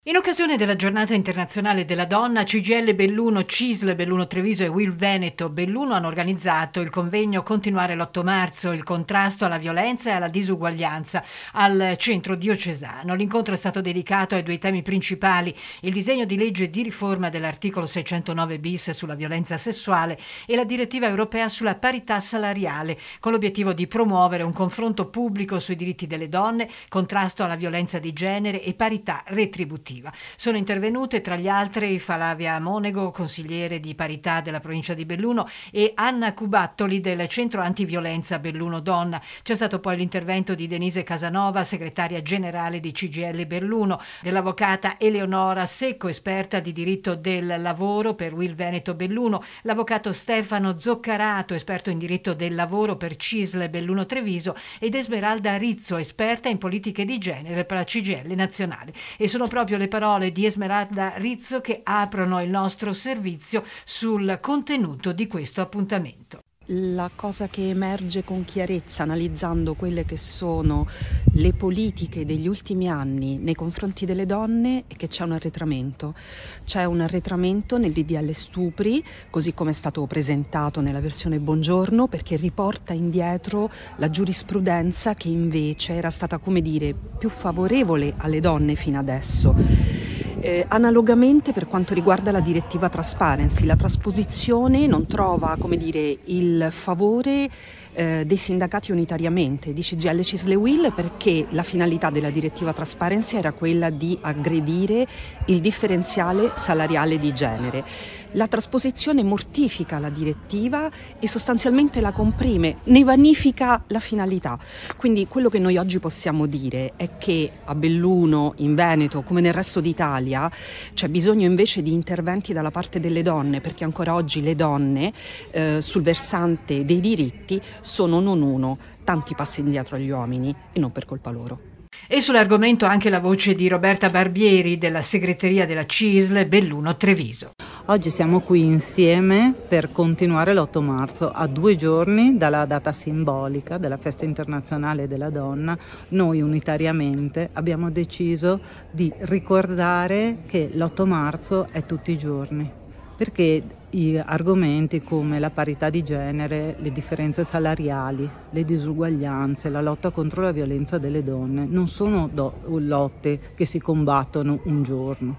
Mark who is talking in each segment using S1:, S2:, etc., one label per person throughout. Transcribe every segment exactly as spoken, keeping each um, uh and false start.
S1: In occasione della Giornata Internazionale della Donna, C G I L Belluno, C I S L Belluno Treviso e Will Veneto Belluno hanno organizzato il convegno Continuare l'otto marzo, il contrasto alla violenza e alla disuguaglianza al centro diocesano. L'incontro è stato dedicato ai due temi principali: il disegno di legge di riforma dell'articolo seicentonove bis sulla violenza sessuale e la direttiva europea sulla parità salariale, con l'obiettivo di promuovere un confronto pubblico sui diritti delle donne, contrasto alla violenza di genere e parità retributiva. Sono intervenute tra gli altri Flavia Monego, consigliere di parità della provincia di Belluno, e Anna Cubattoli del Centro Antiviolenza Belluno Donna. C'è stato poi l'intervento di Denise Casanova, segretaria generale di C G I L Belluno, dell'avvocata Eleonora Secco, esperta di diritto del lavoro per Will Veneto Belluno, l'avvocato Stefano Zoccarato, esperto in diritto del lavoro per C I S L Belluno Treviso, ed Esmeralda Rizzo, esperta in politiche di genere per la C G I L nazionale. E sono proprio le parole di Esmeralda Rizzo che aprono il nostro servizio sul contenuto di questo appuntamento.
S2: La cosa che emerge con chiarezza analizzando quelle che sono le politiche degli ultimi anni nei confronti delle donne è che c'è un arretramento. C'è un arretramento nel D D L stupri, così come è stato presentato nella versione Bongiorno, perché riporta indietro la giurisprudenza che invece era stata, come dire, più favorevole alle donne fino adesso. Eh, analogamente per quanto riguarda la direttiva Transparency, la trasposizione non trova, come dire, il favore eh, dei sindacati unitariamente di C G I L, C I S L e Will, perché la finalità della direttiva Transparency era quella di aggredire il differenziale salariale di genere. La trasposizione mortifica la direttiva e sostanzialmente la comprime, ne vanifica la finalità. Quindi quello che noi oggi possiamo dire è che a Belluno, in Veneto, come nel resto d'Italia, c'è bisogno invece di interventi dalla parte delle donne, perché ancora oggi le donne eh, sul versante dei diritti sono non uno, tanti passi indietro agli uomini e non per colpa loro.
S1: E sull'argomento anche la voce di Roberta Barbieri della segreteria della C I S L Belluno Treviso.
S3: Oggi siamo qui insieme per continuare l'otto marzo, a due giorni dalla data simbolica della Festa Internazionale della Donna. Noi unitariamente abbiamo deciso di ricordare che l'otto marzo è tutti i giorni, perché i argomenti come la parità di genere, le differenze salariali, le disuguaglianze, la lotta contro la violenza delle donne non sono do- lotte che si combattono un giorno,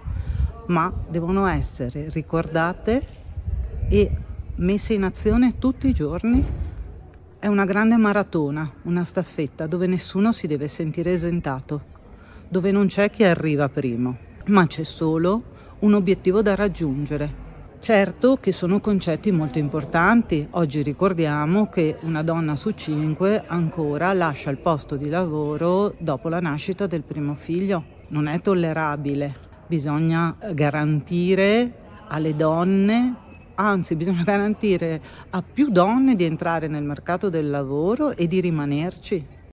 S3: ma devono essere ricordate e messe in azione tutti i giorni. È una grande maratona, una staffetta dove nessuno si deve sentire esentato, dove non c'è chi arriva primo, ma c'è solo un obiettivo da raggiungere. Certo che sono concetti molto importanti. Oggi ricordiamo che una donna su cinque ancora lascia il posto di lavoro dopo la nascita del primo figlio. Non è tollerabile. Bisogna garantire alle donne, anzi bisogna garantire a più donne di entrare nel mercato del lavoro e di rimanerci.